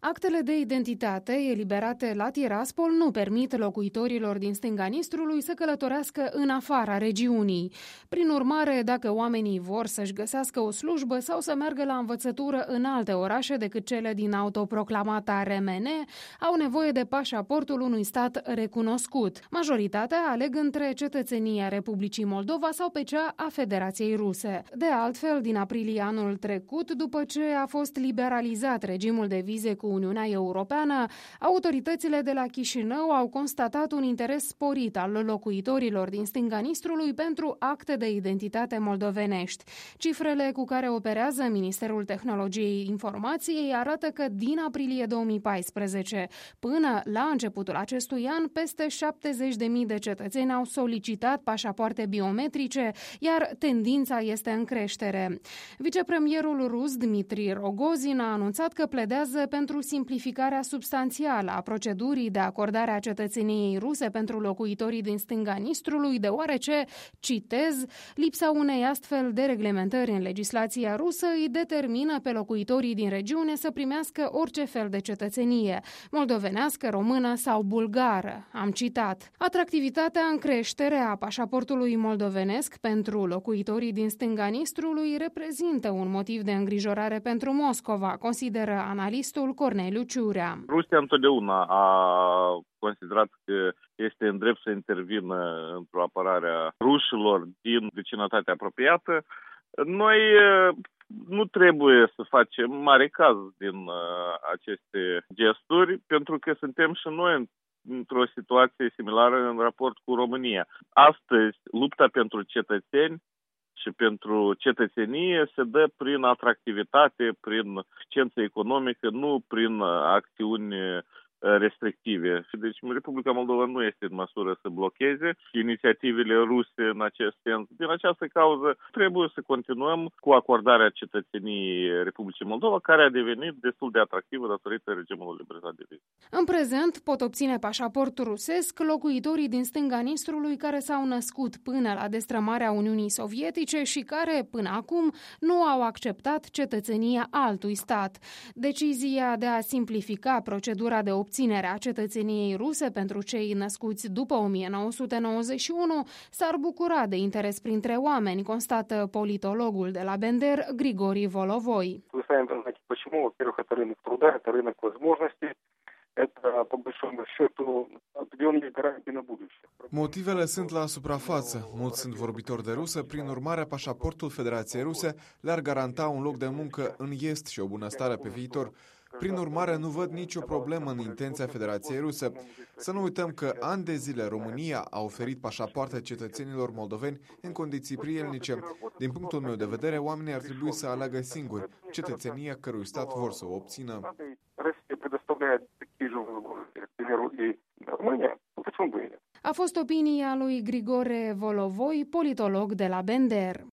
Actele de identitate eliberate la Tiraspol nu permit locuitorilor din stânga Nistrului să călătorească în afara regiunii. Prin urmare, dacă oamenii vor să-și găsească o slujbă sau să meargă la învățătură în alte orașe decât cele din autoproclamata RMN, au nevoie de pașaportul unui stat recunoscut. Majoritatea aleg între cetățenia Republicii Moldova sau pe cea a Federației Ruse. De altfel, din aprilie anul trecut, după ce a fost liberalizat regimul de vize cu Uniunea Europeană, autoritățile de la Chișinău au constatat un interes sporit al locuitorilor din stânga Nistrului pentru acte de identitate moldovenești. Cifrele cu care operează Ministerul Tehnologiei Informației arată că din aprilie 2014 până la începutul acestui an, peste 70.000 de cetățeni au solicitat pașapoarte biometrice, iar tendința este în creștere. Vicepremierul rus Dmitri Rogozin a anunțat că pledează pentru simplificarea substanțială a procedurii de acordare a cetățeniei ruse pentru locuitorii din stânga Nistrului, deoarece, citez, lipsa unei astfel de reglementări în legislația rusă îi determină pe locuitorii din regiune să primească orice fel de cetățenie, moldovenească, română sau bulgară. Am citat. Atractivitatea în creștere a pașaportului moldovenesc pentru locuitorii din stânga Nistrului reprezintă un motiv de îngrijorare pentru Moscova, consideră analistul Corneliu Ciurea. Rusia întotdeauna a considerat că este în drept să intervină într-o apărare a rușilor din vecinătatea apropiată. Noi nu trebuie să facem mare caz din aceste gesturi, pentru că suntem și noi într-o situație similară în raport cu România. Astăzi, lupta pentru cetățeni și pentru cetățenie se dă prin atractivitate, prin eficiență economică, nu prin acțiuni restrictive. Deci Republica Moldova nu este în măsură să blocheze inițiativele ruse în acest sens. Din această cauză trebuie să continuăm cu acordarea cetățeniei Republicii Moldova, care a devenit destul de atractivă datorită regimului liberalizat de vize. În prezent pot obține pașaport rusesc locuitorii din stânga Nistrului care s-au născut până la destrămarea Uniunii Sovietice și care, până acum, nu au acceptat cetățenia altui stat. Decizia de a simplifica procedura de obținerea cetățeniei ruse pentru cei născuți după 1991 s-ar bucura de interes printre oameni, constată politologul de la Bender, Grigori Volovoi. Motivele sunt la suprafață. Mulți sunt vorbitori de rusă, prin urmare, pașaportul Federației Ruse le-ar garanta un loc de muncă în est și o bunăstare pe viitor. Prin urmare, nu văd nicio problemă în intenția Federației Ruse. Să nu uităm că ani de zile România a oferit pașapoarte cetățenilor moldoveni în condiții prielnice. Din punctul meu de vedere, oamenii ar trebui să aleagă singuri cetățenia cărui stat vor să o obțină. A fost opinia lui Grigore Volovoi, politolog de la Bender.